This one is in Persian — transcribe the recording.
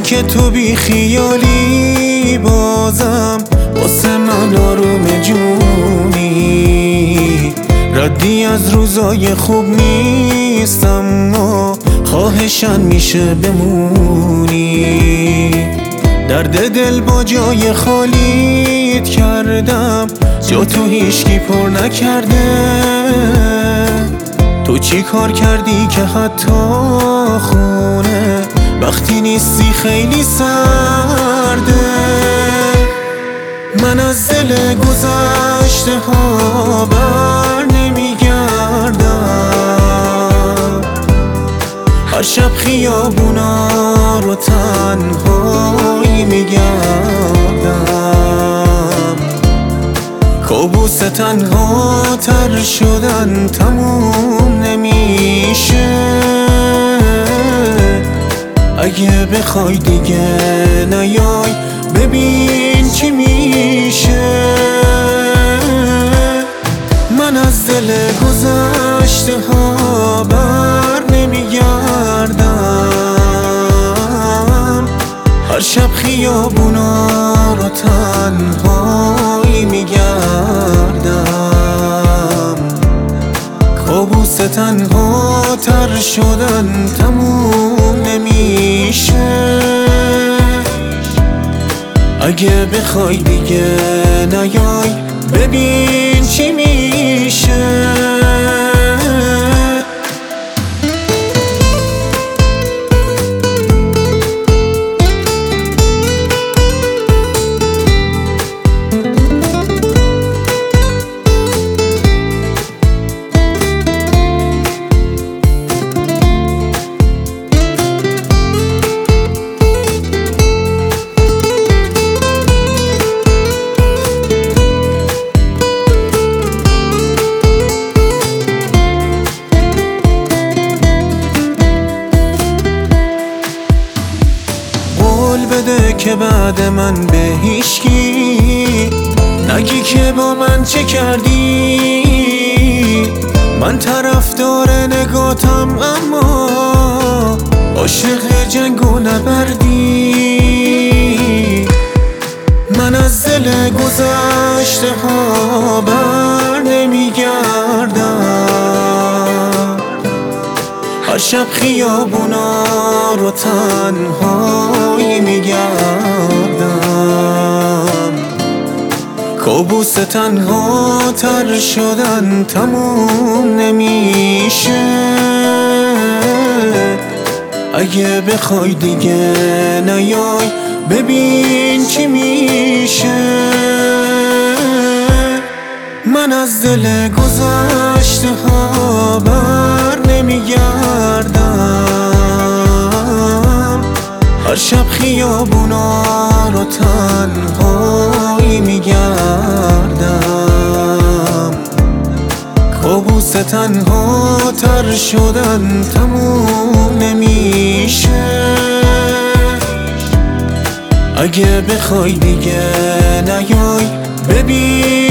که تو بی خیالی بازم واسه من آروم جونی. ردی از روزای خوب نیست اما خواهشن میشه بمونی. درد دل با جای خالیت کردم، جا تو هیچکی پر نکرده. تو چی کار کردی که حتی خونه وقتی نیستی خیلی سرده؟ من از دل گذشته ها بر نمیگردم، هر شب خیابونا رو تنهایی میگردم. کابوس تنها تر شدن تموم نمیشه، اگه بخوای دیگه نیای ببین چی میشه. من از دل گذشته ها بر نمیگردم، هر شب خیابونا رو تنهایی میگردم. کابوس تنها تر شدن تموم نمیشه، اگه بخوای دیگه نیای ببین چی میشه. بده که بعد من به هیچکی نگی که با من چه کردی. من طرفدار نگاتم اما عاشق جنگ و نبردی. من از دل گذشته ها بر نمیگردم، هر شب خیابونا رو تنهایی میگردم. کابوس تنها تر شدن تموم نمیشه، اگه بخوای دیگه نیای ببین چی میشه. من از دل گذشته ها بر نمیگردم، هر شب خیابونا رو تنهایی میگردم. کابوس تنها تر شدن تموم نمیشه، اگه بخوای دیگه نیای ببین